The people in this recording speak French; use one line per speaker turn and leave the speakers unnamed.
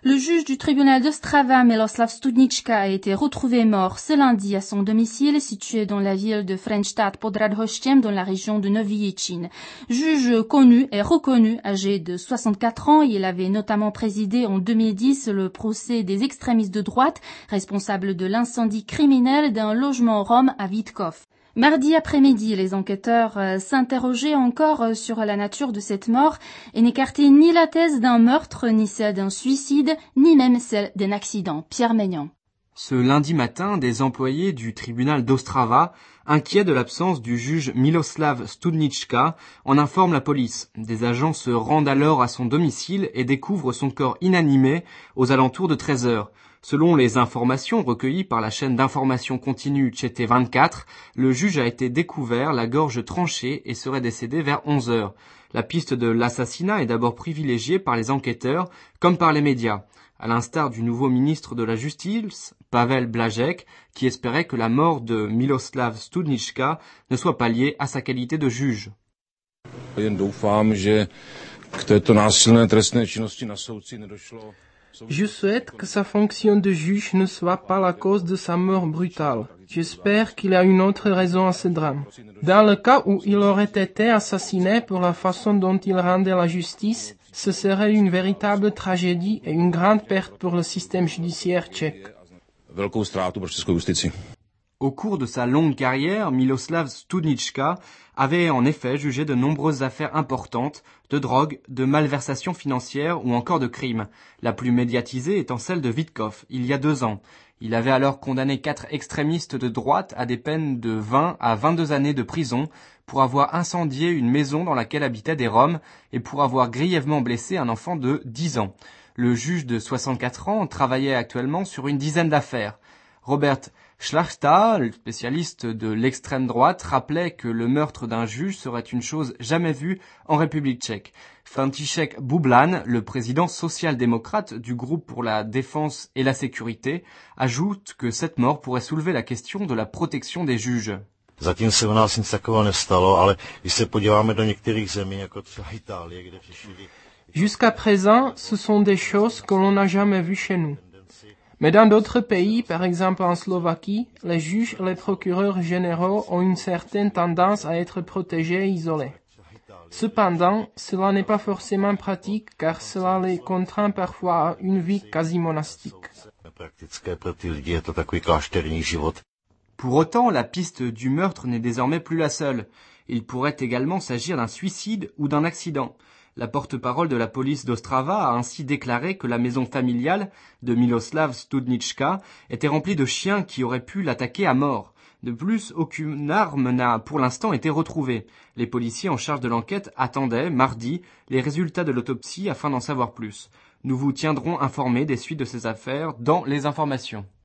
Le juge du tribunal d'Ostrava, Miloslav Studnička, a été retrouvé mort ce lundi à son domicile situé dans la ville de Frenštát pod Radhoštěm dans la région de Nový Jičín. Juge connu et reconnu, âgé de 64 ans, il avait notamment présidé en 2010 le procès des extrémistes de droite responsables de l'incendie criminel d'un logement rom à Vítkov. Mardi après-midi, les enquêteurs s'interrogeaient encore sur la nature de cette mort et n'écartaient ni la thèse d'un meurtre, ni celle d'un suicide, ni même celle d'un accident. Pierre Maignan.
Ce lundi matin, des employés du tribunal d'Ostrava, inquiets de l'absence du juge Miloslav Studnička, en informent la police. Des agents se rendent alors à son domicile et découvrent son corps inanimé aux alentours de 13 heures. Selon les informations recueillies par la chaîne d'information continue ČT24, le juge a été découvert la gorge tranchée et serait décédé vers 11 heures. La piste de l'assassinat est d'abord privilégiée par les enquêteurs comme par les médias, à l'instar du nouveau ministre de la Justice, Pavel Blažek, qui espérait que la mort de Miloslav Studnička ne soit pas liée à sa qualité de juge.
Je souhaite que sa fonction de juge ne soit pas la cause de sa mort brutale. J'espère qu'il y a une autre raison à ce drame. Dans le cas où il aurait été assassiné pour la façon dont il rendait la justice, ce serait une véritable tragédie et une grande perte pour le système judiciaire tchèque.
Au cours de sa longue carrière, Miloslav Studnička avait en effet jugé de nombreuses affaires importantes, de drogue, de malversation financière ou encore de crimes, la plus médiatisée étant celle de Vítkov, il y a 2 ans. Il avait alors condamné 4 extrémistes de droite à des peines de 20 à 22 années de prison pour avoir incendié une maison dans laquelle habitaient des Roms et pour avoir grièvement blessé un enfant de 10 ans. Le juge de 64 ans travaillait actuellement sur une dizaine d'affaires. Robert Šlachta, le spécialiste de l'extrême droite, rappelait que le meurtre d'un juge serait une chose jamais vue en République tchèque. František Bublan, le président social-démocrate du groupe pour la défense et la sécurité, ajoute que cette mort pourrait soulever la question de la protection des juges.
Zatím se u nás nic takového nestalo, ale když se podíváme do některých zemí, jako třeba Itálie, kde řešili...
Jusqu'à présent, ce sont des choses que l'on n'a jamais vues chez nous. Mais dans d'autres pays, par exemple en Slovaquie, les juges et les procureurs généraux ont une certaine tendance à être protégés et isolés. Cependant, cela n'est pas forcément pratique car cela les contraint parfois à une vie quasi monastique.
Pour autant, la piste du meurtre n'est désormais plus la seule. Il pourrait également s'agir d'un suicide ou d'un accident. La porte-parole de la police d'Ostrava a ainsi déclaré que la maison familiale de Miloslav Studnička était remplie de chiens qui auraient pu l'attaquer à mort. De plus, aucune arme n'a pour l'instant été retrouvée. Les policiers en charge de l'enquête attendaient, mardi, les résultats de l'autopsie afin d'en savoir plus. Nous vous tiendrons informés des suites de ces affaires dans les informations.